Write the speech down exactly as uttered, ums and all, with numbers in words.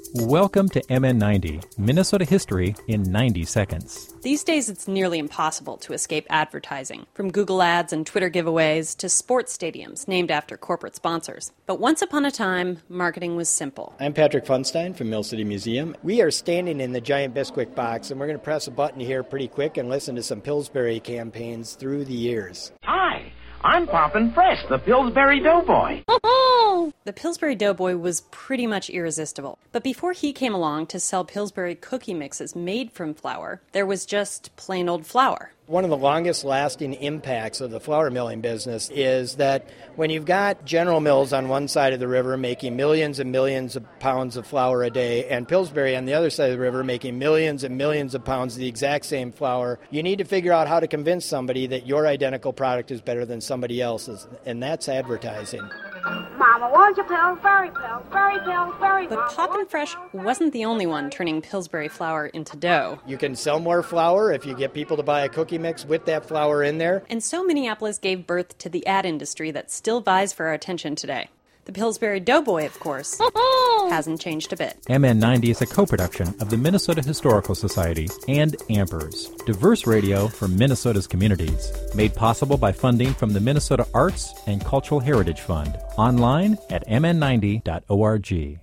Welcome to M N ninety, Minnesota history in ninety seconds. These days, it's nearly impossible to escape advertising, from Google ads and Twitter giveaways to sports stadiums named after corporate sponsors. But once upon a time, marketing was simple. I'm Patrick Funstein from Mill City Museum. We are standing in the giant Bisquick box, and we're going to press a button here pretty quick and listen to some Pillsbury campaigns through the years. Hi, I'm Poppin' Fresh, the Pillsbury Doughboy. The Pillsbury Doughboy was pretty much irresistible. But before he came along to sell Pillsbury cookie mixes made from flour, there was just plain old flour. One of the longest lasting impacts of the flour milling business is that when you've got General Mills on one side of the river making millions and millions of pounds of flour a day, and Pillsbury on the other side of the river making millions and millions of pounds of the exact same flour, you need to figure out how to convince somebody that your identical product is better than somebody else's, and that's advertising. Mama, won't you Pillsbury, Pillsbury, Pillsbury? But Poppin' Fresh wasn't the only one turning Pillsbury flour into dough. You can sell more flour if you get people to buy a cookie mix with that flour in there. And so Minneapolis gave birth to the ad industry that still vies for our attention today. The Pillsbury Doughboy, of course, hasn't changed a bit. M N ninety is a co-production of the Minnesota Historical Society and Ampers, diverse radio for Minnesota's communities. Made possible by funding from the Minnesota Arts and Cultural Heritage Fund. Online at m n ninety dot org.